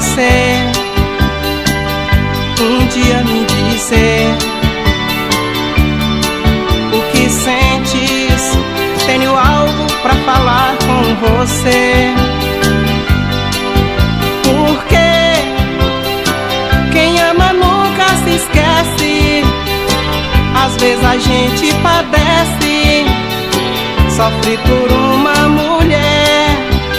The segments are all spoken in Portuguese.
você um dia me dizer o que sentes, tenho algo pra falar com você. Porque quem ama nunca se esquece. Às vezes a gente padece, sofre por uma mulher.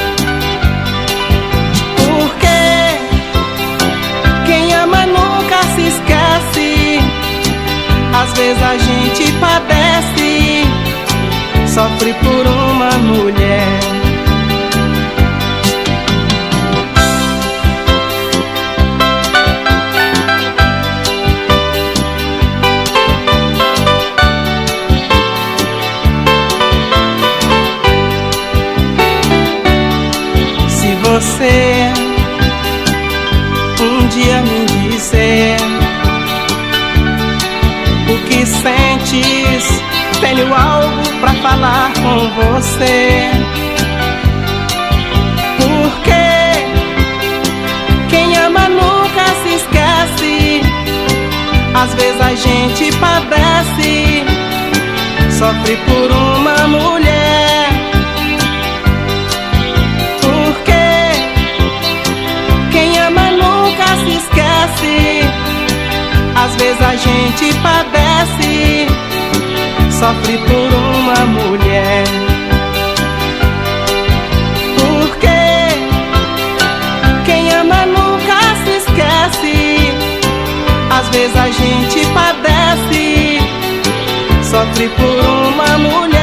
Porque quem ama nunca se esquece. Às vezes a gente padece, sofre por uma mulher. Você um dia me dizer o que sentes, tenho algo pra falar com você. Porque quem ama nunca se esquece. Às vezes a gente padece, sofre por uma mulher. Às vezes a gente padece, sofre por uma mulher. Porque quem ama nunca se esquece. Às vezes a gente padece, sofre por uma mulher.